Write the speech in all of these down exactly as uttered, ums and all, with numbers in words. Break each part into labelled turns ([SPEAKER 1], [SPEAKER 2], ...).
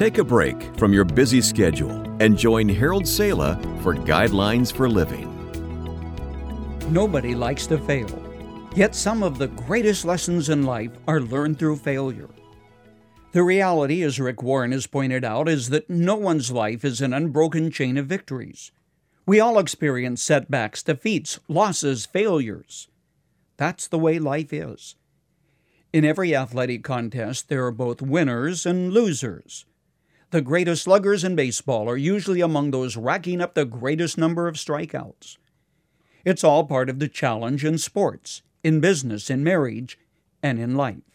[SPEAKER 1] Take a break from your busy schedule and join Harold Sala for Guidelines for Living.
[SPEAKER 2] Nobody likes to fail, yet some of the greatest lessons in life are learned through failure. The reality, as Rick Warren has pointed out, is that no one's life is an unbroken chain of victories. We all experience setbacks, defeats, losses, failures. That's the way life is. In every athletic contest, there are both winners and losers. The greatest sluggers in baseball are usually among those racking up the greatest number of strikeouts. It's all part of the challenge in sports, in business, in marriage, and in life.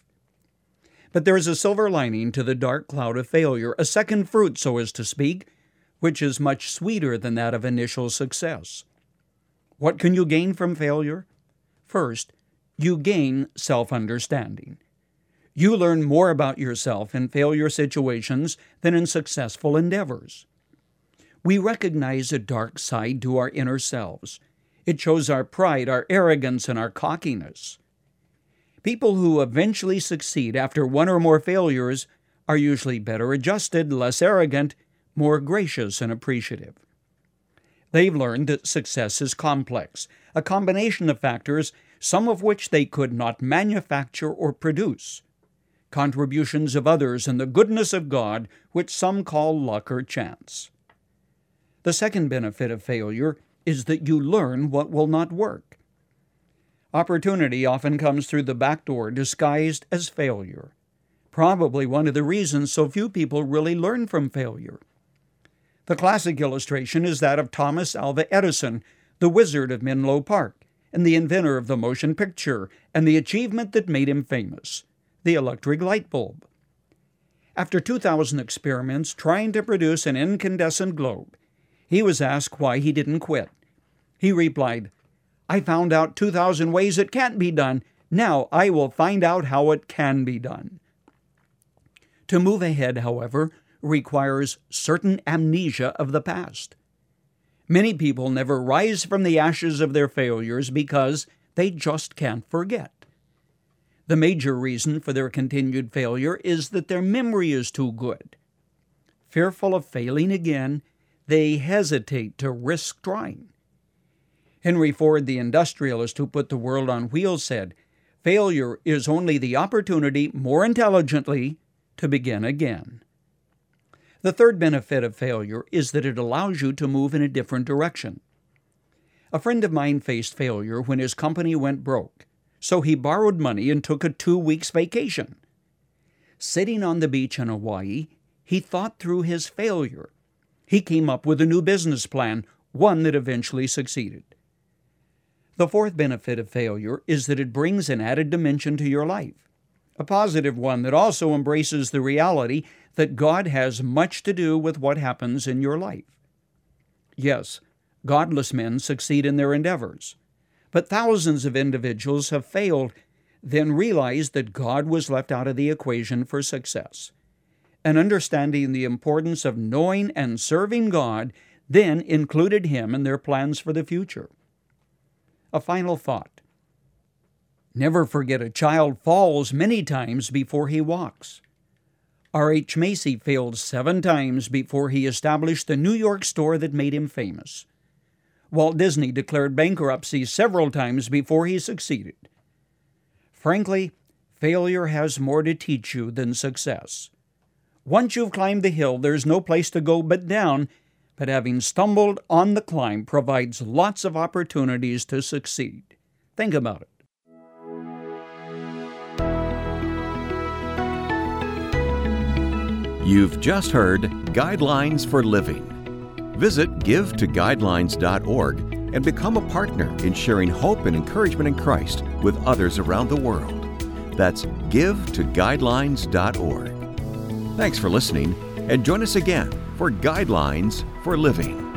[SPEAKER 2] But there is a silver lining to the dark cloud of failure, a second fruit, so as to speak, which is much sweeter than that of initial success. What can you gain from failure? First, you gain self-understanding. You learn more about yourself in failure situations than in successful endeavors. We recognize a dark side to our inner selves. It shows our pride, our arrogance, and our cockiness. People who eventually succeed after one or more failures are usually better adjusted, less arrogant, more gracious and appreciative. They've learned that success is complex, a combination of factors, some of which they could not manufacture or produce. Contributions of others and the goodness of God, which some call luck or chance. The second benefit of failure is that you learn what will not work. Opportunity often comes through the back door disguised as failure. Probably one of the reasons so few people really learn from failure. The classic illustration is that of Thomas Alva Edison, the wizard of Menlo Park, and the inventor of the motion picture, and the achievement that made him famous, the electric light bulb. After two thousand experiments trying to produce an incandescent globe, he was asked why he didn't quit. He replied, "I found out two thousand ways it can't be done. Now I will find out how it can be done." To move ahead, however, requires certain amnesia of the past. Many people never rise from the ashes of their failures because they just can't forget. The major reason for their continued failure is that their memory is too good. Fearful of failing again, they hesitate to risk trying. Henry Ford, the industrialist who put the world on wheels, said, "Failure is only the opportunity, more intelligently, to begin again." The third benefit of failure is that it allows you to move in a different direction. A friend of mine faced failure when his company went broke, so he borrowed money and took a two weeks vacation. Sitting on the beach in Hawaii, he thought through his failure. He came up with a new business plan, one that eventually succeeded. The fourth benefit of failure is that it brings an added dimension to your life, a positive one that also embraces the reality that God has much to do with what happens in your life. Yes, godless men succeed in their endeavors, but thousands of individuals have failed, then realized that God was left out of the equation for success. And understanding the importance of knowing and serving God then included Him in their plans for the future. A final thought. Never forget a child falls many times before he walks. R H Macy failed seven times before he established the New York store that made him famous. Walt Disney declared bankruptcy several times before he succeeded. Frankly, failure has more to teach you than success. Once you've climbed the hill, there's no place to go but down, but having stumbled on the climb provides lots of opportunities to succeed. Think about it.
[SPEAKER 1] You've just heard Guidelines for Living. Visit give to guidelines dot org and become a partner in sharing hope and encouragement in Christ with others around the world. That's give to guidelines dot org. Thanks for listening, and join us again for Guidelines for Living.